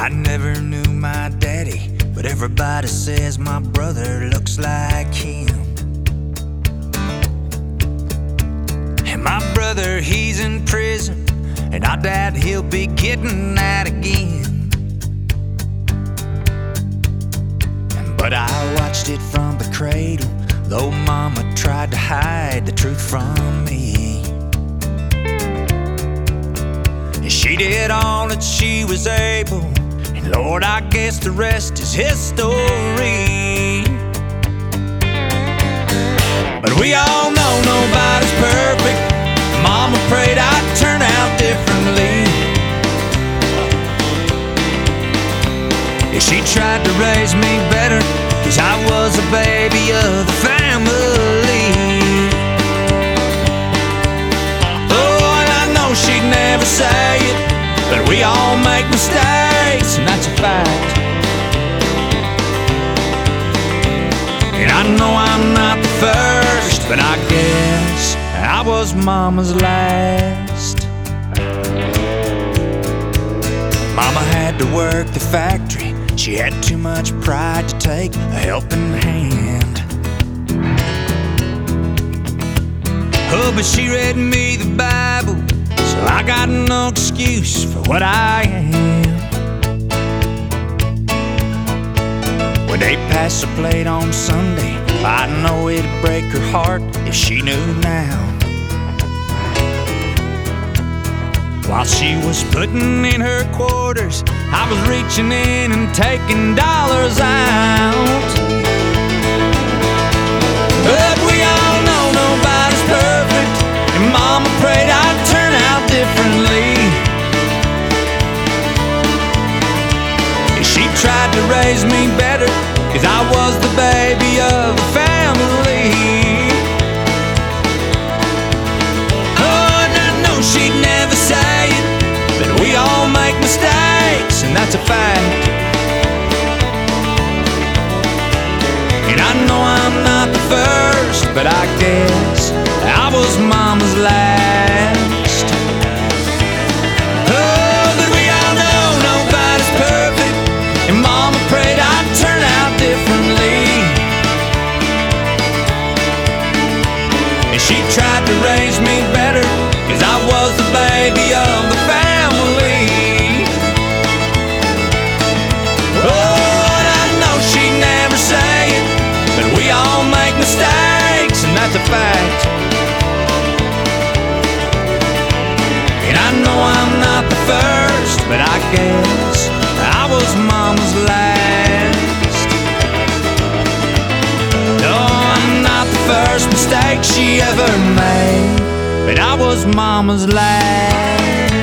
I never knew my daddy, but everybody says my brother looks like him. And my brother, he's in prison, and I doubt he'll be getting out again. But I watched it from the cradle, though Mama tried to hide the truth from me. And she did all that she was able, and Lord, I guess the rest is history. But we all know nobody's perfect. Mama prayed I'd turn out differently. Yeah, she tried to raise me better, 'cause I was a baby of the family. Oh, and I know she'd never say it, but we all make mistakes, and that's a fact. And I know I'm not the first, but I guess I was Mama's last. Mama had to work the factory. She had too much pride to take a helping hand. Oh, but she read me the Bible, so I got no excuse for what I am. When they pass the plate on Sunday, I know it'd break her heart if she knew now. While she was putting in her quarters, I was reaching in and taking dollars out. But we all know nobody's perfect, and Mama prayed I'd turn out differently. And she tried to raise me better, 'cause I was the baby of the family. Oh, and I know she'd never say it, but we all make mistakes, and that's a fact. And I know I'm not the first, but I guess I was Mama's last. Oh, but we all know nobody's perfect, and Mama prayed I'd turn out differently. And she tried to raise me better, 'cause I was the baby of the family. Oh, and I know she'd never say it, but we all make mistakes, and that's a fact. And I know I'm not the first, but I guess I was Mama's last. No, I'm not the first mistake she ever made, but I was Mama's last.